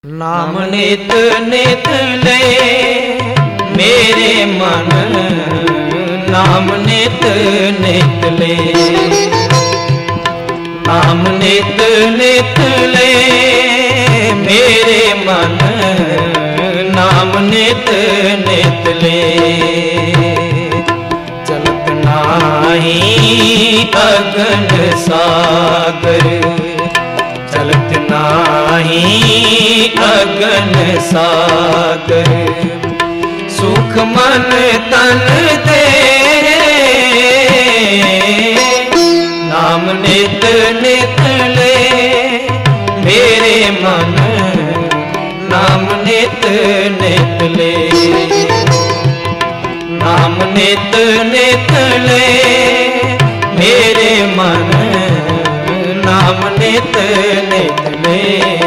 नाम नित नित ले मेरे मन, नाम नित नित ले, नाम नित नित ले मेरे मन, नाम नित नित ले। चलत नाही अगन सागर, चलत नाही अगन सागर, सुख मन तन दे नाम नित नित ले मेरे मन, नाम नित नित ले, नाम नित नित ले मेरे मन, नाम नित नित ले।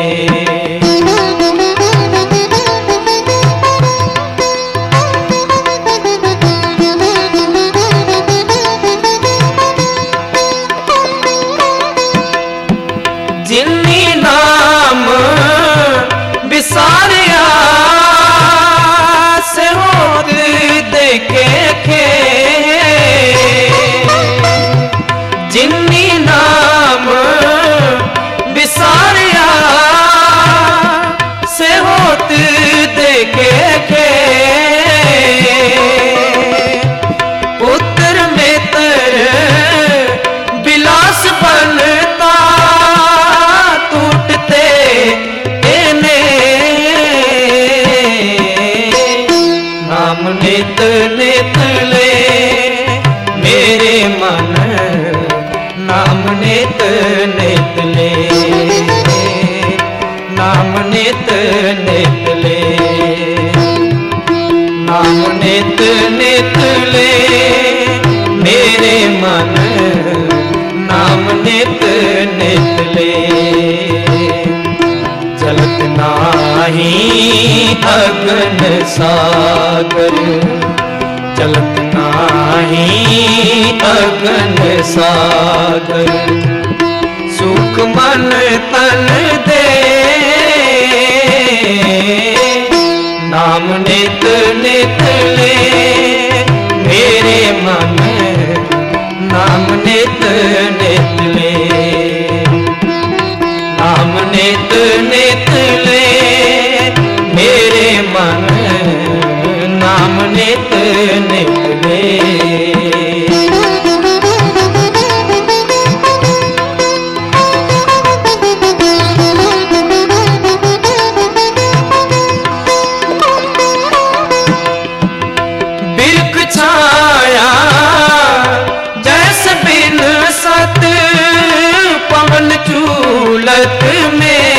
जिन्नी नाम बिसारिया से होत देखे खे, जिन्नी नाम बिसारिया से होत देखे खे, पुत्र मित्र बिलास बनता टूटते एने, नाम नित नित ले मेरे मन, नाम नित नित ले, नाम नित नित ले, नाम नित नित ले मेरे मन, नाम नित नित ले। चलत नाही अगन सागर, चलत नाही अगन सागर, सुख मन तन दे नाम नित नित ले मेरे मन, नाम नित नित ले, नाम नित नित ले मेरे मन, नाम नित नित ले। बिरख छाया जैसे बिन सत पवन चूलत में,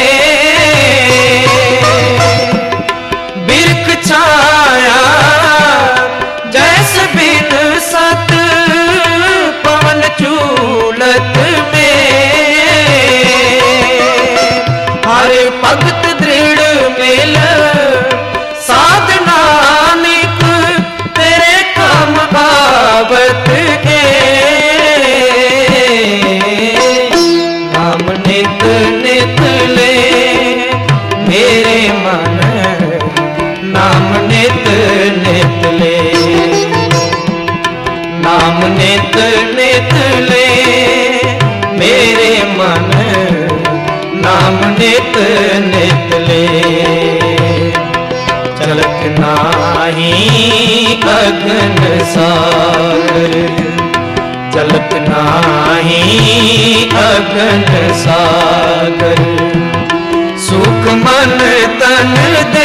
बिरख छाया जैसे बिन सत पवन चूलत में, हर भगत दृढ़ मेल साधना निक तेरे काम आवत के, नाम नित नित ले मेरे मन, नाम नित नित ले, नाम नित नित ले मेरे मन, नाम नित नित ले। चलत नाही अगन सागर, चलत नाही अगन सागर, सुख मन तन दे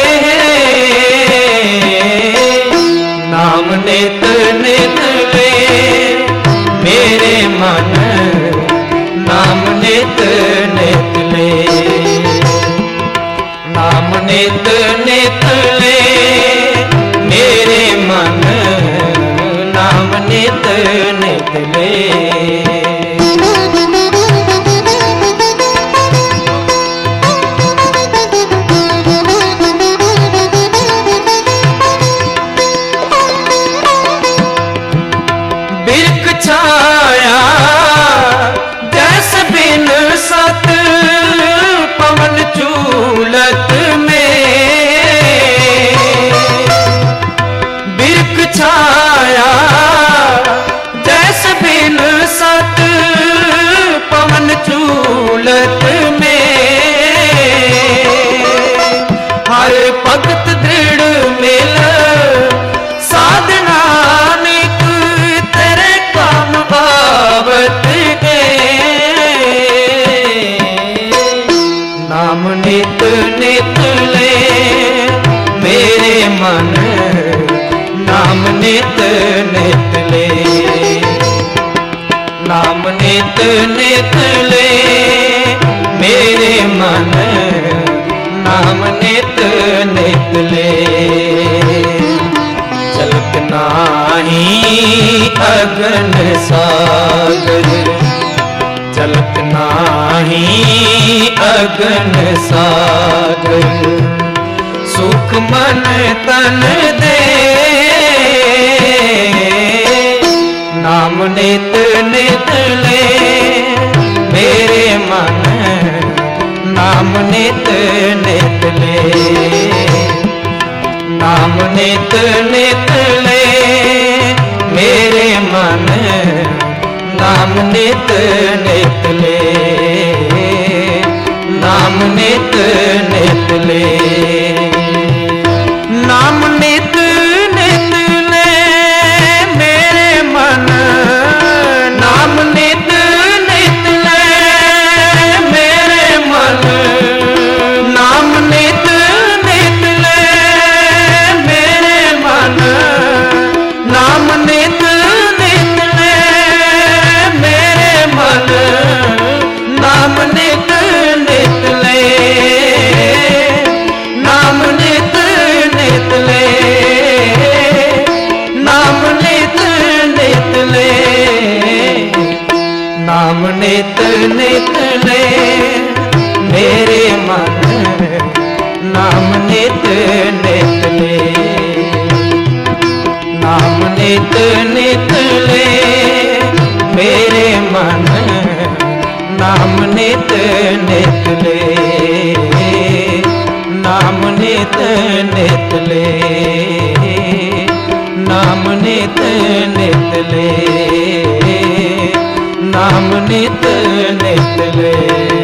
नाम नित नित ले मेरे मन, नाम नित नित ले, नाम नित नित ले मेरे मन, नाम नित नित ले। बिरख छाया जैसे बिन सत पवन चूलत नाम नित नित ले मेरे मन, नाम नित नित ले, नाम नित नित ले मेरे मन, नाम नित नित ले। चलत नाही अगन सागर, चलत नाही अगन सागर, सुख मन तन दे नाम नित नित ले मेरे मन, नाम नित नित ले, नाम नित नित ले मेरे मन, नाम नित नित ले, नाम नित नित ले, नाम नित नित ले मेरे मन, नाम नित नित ले मेरे मन, नाम नित नित ले मेरे मन, नाम नित नित ले मेरे मन, नाम नित नित ले, नाम नित नित ले, नाम नित नित ले, नाम नित नित ले मेरे मन, नाम नित नित ले, नाम नित नित ले मेरे मन, नाम नित नित ले, नाम नित नित ले, नाम नित नित ले, नाम नित नित ले।